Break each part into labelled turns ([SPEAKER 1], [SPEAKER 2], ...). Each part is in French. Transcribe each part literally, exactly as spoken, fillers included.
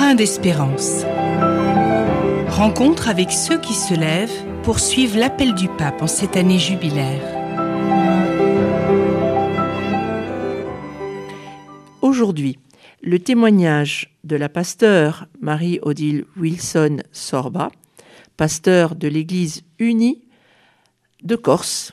[SPEAKER 1] Pèlerin d'espérance. Rencontre avec ceux qui se lèvent pour suivre l'appel du pape en cette année jubilaire.
[SPEAKER 2] Aujourd'hui, le témoignage de la pasteure Marie-Odile Wilson-Sorba, pasteur de l'Église unie de Corse.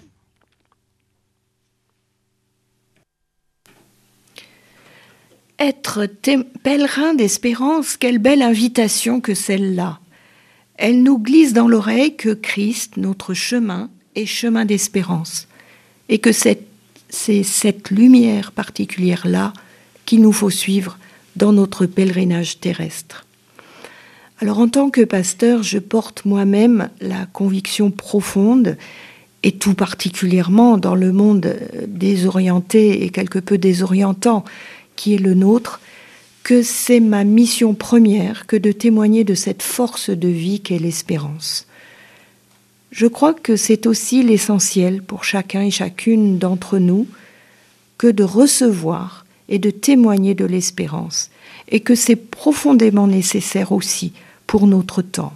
[SPEAKER 3] Être té- pèlerin d'espérance, quelle belle invitation que celle-là. Elle nous glisse dans l'oreille que Christ, notre chemin, est chemin d'espérance, et que c'est, c'est cette lumière particulière-là qu'il nous faut suivre dans notre pèlerinage terrestre. Alors en tant que pasteur, je porte moi-même la conviction profonde, et tout particulièrement dans le monde désorienté et quelque peu désorientant qui est le nôtre, que c'est ma mission première que de témoigner de cette force de vie qu'est l'espérance. Je crois que c'est aussi l'essentiel pour chacun et chacune d'entre nous que de recevoir et de témoigner de l'espérance, et que c'est profondément nécessaire aussi pour notre temps.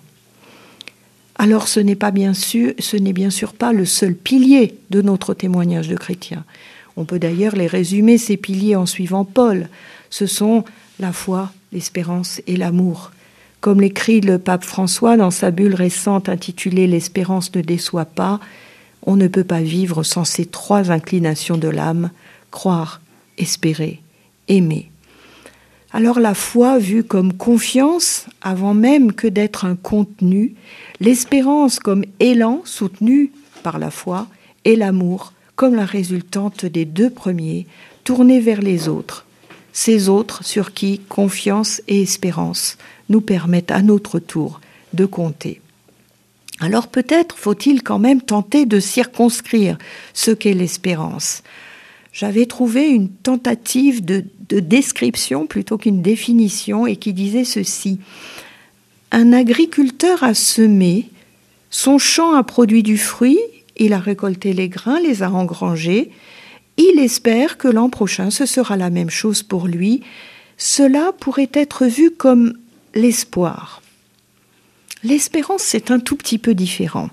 [SPEAKER 3] Alors ce n'est pas bien sûr, ce n'est bien sûr pas le seul pilier de notre témoignage de chrétien. On peut d'ailleurs les résumer, ces piliers, en suivant Paul. Ce sont la foi, l'espérance et l'amour. Comme l'écrit le pape François dans sa bulle récente intitulée « L'espérance ne déçoit pas », on ne peut pas vivre sans ces trois inclinations de l'âme, croire, espérer, aimer. Alors la foi vue comme confiance, avant même que d'être un contenu, l'espérance comme élan soutenu par la foi, et l'amour comme la résultante des deux premiers, tournés vers les autres, ces autres sur qui confiance et espérance nous permettent à notre tour de compter. Alors peut-être faut-il quand même tenter de circonscrire ce qu'est l'espérance. J'avais trouvé une tentative de, de description plutôt qu'une définition et qui disait ceci. Un agriculteur a semé, son champ a produit du fruit, il a récolté les grains, les a engrangés. Il espère que l'an prochain, ce sera la même chose pour lui. Cela pourrait être vu comme l'espoir. L'espérance, c'est un tout petit peu différent.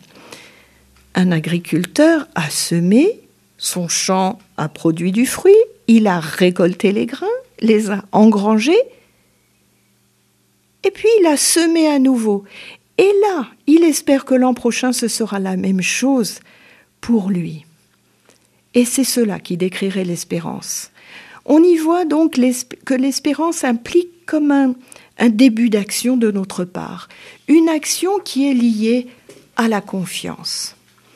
[SPEAKER 3] Un agriculteur a semé, son champ a produit du fruit, il a récolté les grains, les a engrangés, et puis il a semé à nouveau. Et là, il espère que l'an prochain, ce sera la même chose pour lui. Et c'est cela qui décrirait l'espérance. On y voit donc que l'espérance implique comme un, un début d'action de notre part, une action qui est liée à la confiance.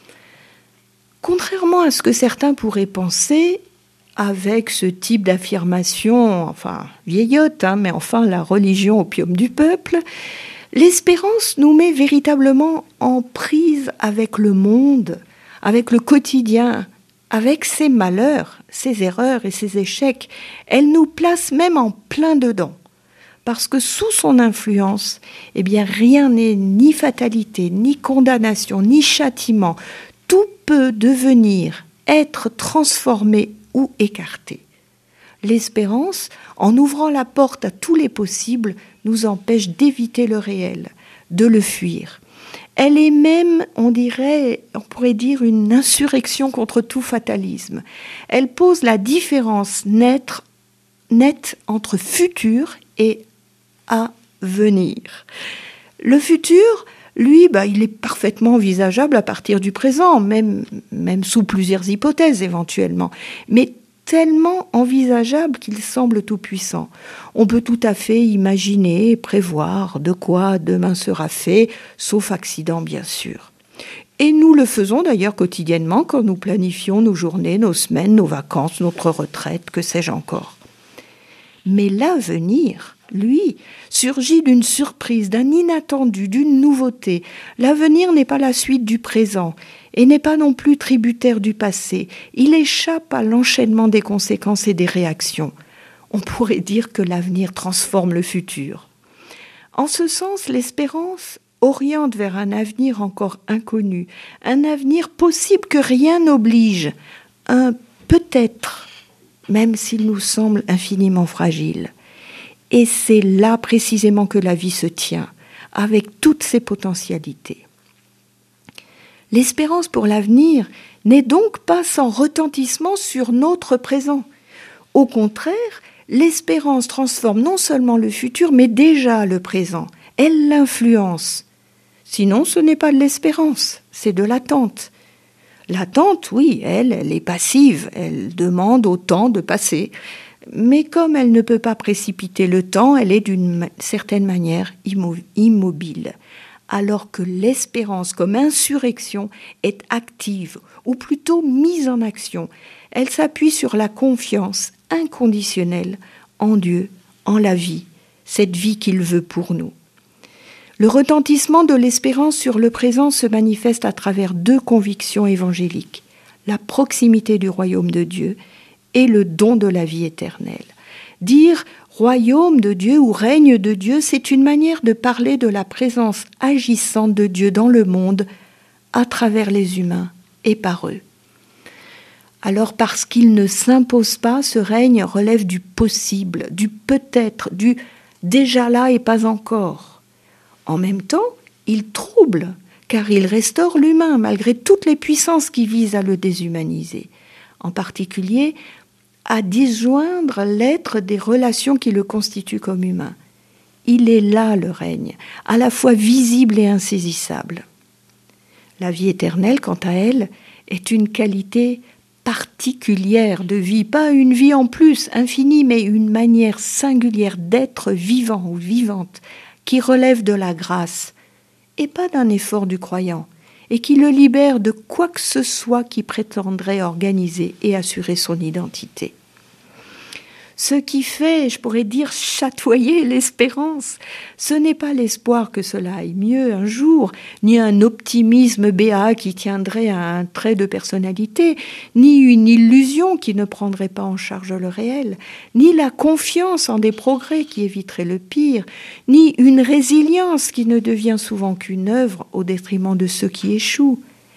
[SPEAKER 3] Contrairement à ce que certains pourraient penser, avec ce type d'affirmation, enfin vieillotte, hein, mais enfin la religion opium du peuple, l'espérance nous met véritablement en prise avec le monde, avec le quotidien, avec ses malheurs, ses erreurs et ses échecs. Elle nous place même en plein dedans. Parce que sous son influence, eh bien, rien n'est ni fatalité, ni condamnation, ni châtiment. Tout peut devenir, être transformé ou écarté. L'espérance, en ouvrant la porte à tous les possibles, nous empêche d'éviter le réel, de le fuir. Elle est même, on dirait, on pourrait dire, une insurrection contre tout fatalisme. Elle pose la différence nette, nette entre futur et avenir. Le futur, lui, bah, il est parfaitement envisageable à partir du présent, même, même sous plusieurs hypothèses éventuellement, mais tellement envisageable qu'il semble tout-puissant. On peut tout à fait imaginer, prévoir de quoi demain sera fait, sauf accident bien sûr. Et nous le faisons d'ailleurs quotidiennement quand nous planifions nos journées, nos semaines, nos vacances, notre retraite, que sais-je encore. Mais l'avenir, lui, surgit d'une surprise, d'un inattendu, d'une nouveauté. L'avenir n'est pas la suite du présent et n'est pas non plus tributaire du passé. Il échappe à l'enchaînement des conséquences et des réactions. On pourrait dire que l'avenir transforme le futur. En ce sens, l'espérance oriente vers un avenir encore inconnu, un avenir possible que rien n'oblige, un peut-être, même s'il nous semble infiniment fragile. Et c'est là précisément que la vie se tient, avec toutes ses potentialités. L'espérance pour l'avenir n'est donc pas sans retentissement sur notre présent. Au contraire, l'espérance transforme non seulement le futur, mais déjà le présent. Elle l'influence. Sinon, ce n'est pas de l'espérance, c'est de l'attente. L'attente, oui, elle, elle est passive, elle demande au temps de passer. Mais comme elle ne peut pas précipiter le temps, elle est d'une certaine manière immobile. Alors que l'espérance comme insurrection est active, ou plutôt mise en action. Elle s'appuie sur la confiance inconditionnelle en Dieu, en la vie, cette vie qu'il veut pour nous. Le retentissement de l'espérance sur le présent se manifeste à travers deux convictions évangéliques, la proximité du royaume de Dieu et le don de la vie éternelle. Dire royaume de Dieu ou règne de Dieu, c'est une manière de parler de la présence agissante de Dieu dans le monde à travers les humains et par eux. Alors parce qu'il ne s'impose pas, ce règne relève du possible, du peut-être, du déjà là et pas encore. En même temps, il trouble, car il restaure l'humain malgré toutes les puissances qui visent à le déshumaniser. En particulier, à disjoindre l'être des relations qui le constituent comme humain. Il est là le règne, à la fois visible et insaisissable. La vie éternelle, quant à elle, est une qualité particulière de vie, pas une vie en plus, infinie, mais une manière singulière d'être vivant ou vivante, qui relève de la grâce, et pas d'un effort du croyant, et qui le libère de quoi que ce soit qui prétendrait organiser et assurer son identité. Ce qui fait, je pourrais dire, chatoyer l'espérance, ce n'est pas l'espoir que cela aille mieux un jour, ni un optimisme béat qui tiendrait à un trait de personnalité, ni une illusion qui ne prendrait pas en charge le réel, ni la confiance en des progrès qui éviteraient le pire, ni une résilience qui ne devient souvent qu'une œuvre au détriment de ceux qui échouent.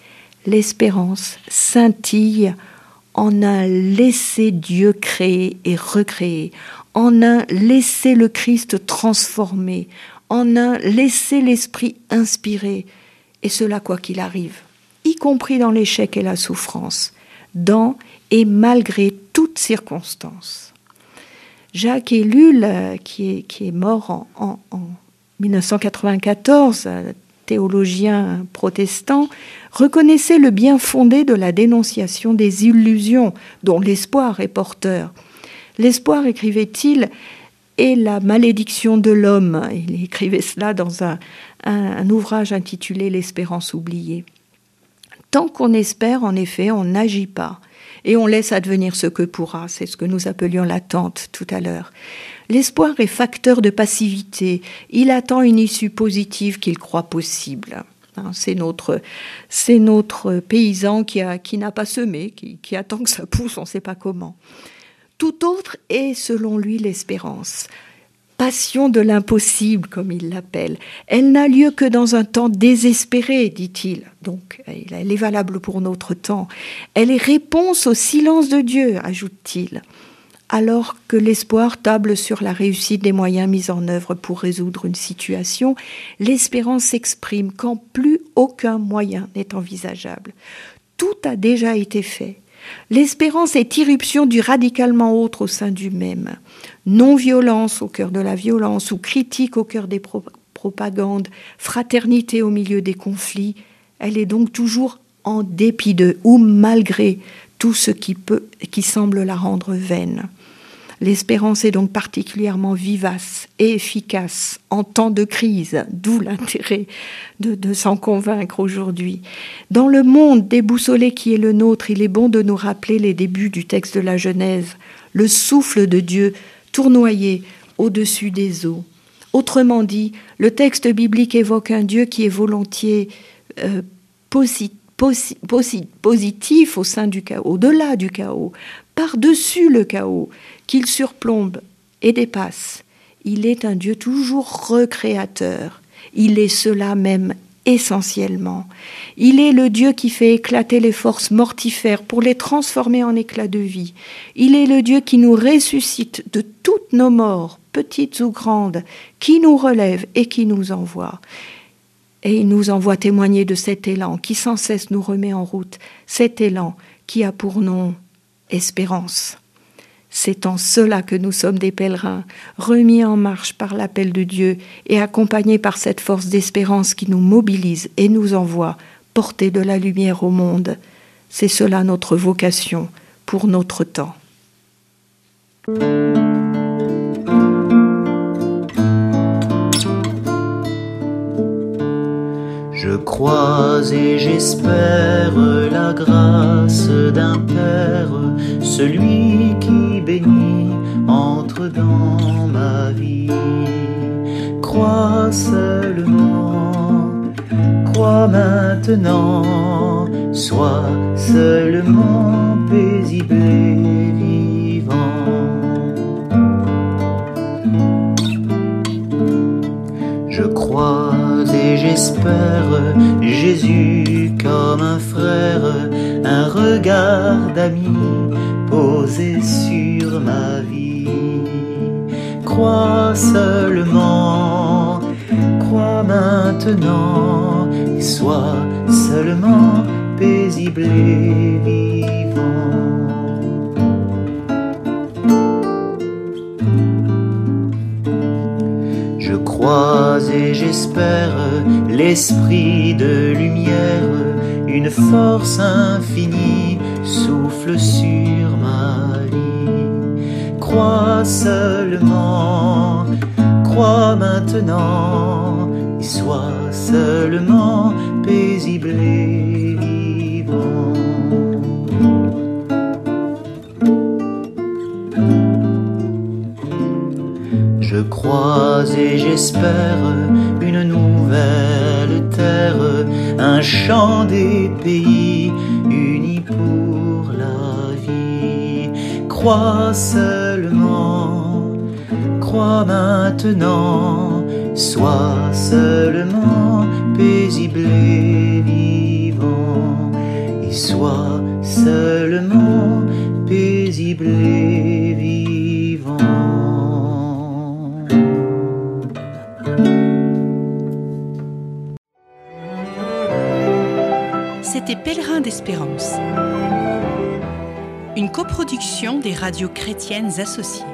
[SPEAKER 3] L'espérance scintille en un laisser Dieu créer et recréer, en un laisser le Christ transformer, en un laisser l'Esprit inspirer, et cela quoi qu'il arrive, y compris dans l'échec et la souffrance, dans et malgré toutes circonstances. Jacques Ellul, qui est, qui est mort en, en, en dix-neuf cent quatre-vingt-quatorze, théologien protestant, reconnaissait le bien fondé de la dénonciation des illusions dont l'espoir est porteur. L'espoir, écrivait-il, est la malédiction de l'homme. Il écrivait cela dans un, un, un ouvrage intitulé « L'espérance oubliée ». Tant qu'on espère, en effet, on n'agit pas et on laisse advenir ce que pourra. C'est ce que nous appelions l'attente tout à l'heure. L'espoir est facteur de passivité. Il attend une issue positive qu'il croit possible. C'est notre, c'est notre paysan qui, a, qui n'a pas semé, qui, qui attend que ça pousse, on ne sait pas comment. Tout autre est, selon lui, l'espérance. Passion de l'impossible, comme il l'appelle. Elle n'a lieu que dans un temps désespéré, dit-il. Donc, elle est valable pour notre temps. Elle est réponse au silence de Dieu, ajoute-t-il. Alors que l'espoir table sur la réussite des moyens mis en œuvre pour résoudre une situation, l'espérance s'exprime quand plus aucun moyen n'est envisageable. Tout a déjà été fait. L'espérance est irruption du radicalement autre au sein du même. Non-violence au cœur de la violence ou critique au cœur des pro- propagandes, fraternité au milieu des conflits. Elle est donc toujours en dépit de ou malgré tout ce qui peut, qui semble la rendre vaine. L'espérance est donc particulièrement vivace et efficace en temps de crise, d'où l'intérêt de, de s'en convaincre aujourd'hui. Dans le monde déboussolé qui est le nôtre, il est bon de nous rappeler les débuts du texte de la Genèse, le souffle de Dieu tournoyé au-dessus des eaux. Autrement dit, le texte biblique évoque un Dieu qui est volontiers euh, positif, Posi- posi- positif au sein du chaos, au-delà du chaos, par-dessus le chaos, qu'il surplombe et dépasse. Il est un Dieu toujours recréateur. Il est cela même essentiellement. Il est le Dieu qui fait éclater les forces mortifères pour les transformer en éclats de vie. Il est le Dieu qui nous ressuscite de toutes nos morts petites ou grandes, qui nous relève et qui nous envoie. Et il nous envoie témoigner de cet élan qui sans cesse nous remet en route, cet élan qui a pour nom espérance. C'est en cela que nous sommes des pèlerins, remis en marche par l'appel de Dieu et accompagnés par cette force d'espérance qui nous mobilise et nous envoie porter de la lumière au monde. C'est cela notre vocation pour notre temps.
[SPEAKER 4] Je crois et j'espère la grâce d'un Père, celui qui bénit entre dans ma vie. Crois seulement, crois maintenant, sois seulement paisible et vivant. Je crois et j'espère Jésus comme un frère, un regard d'ami posé sur ma vie. Crois seulement, crois maintenant, et sois seulement paisible et vivant. Je crois et j'espère l'esprit de lumière, une force infinie souffle sur ma vie. Crois seulement, crois maintenant, et sois seulement paisible et vivant. Je crois et j'espère une nouvelle terre, un chant des pays unis pour la vie. Crois seulement, crois maintenant, sois seulement paisible et vivant, et sois seulement paisible et vivant.
[SPEAKER 1] C'était Pèlerins d'Espérance, une coproduction des radios chrétiennes associées.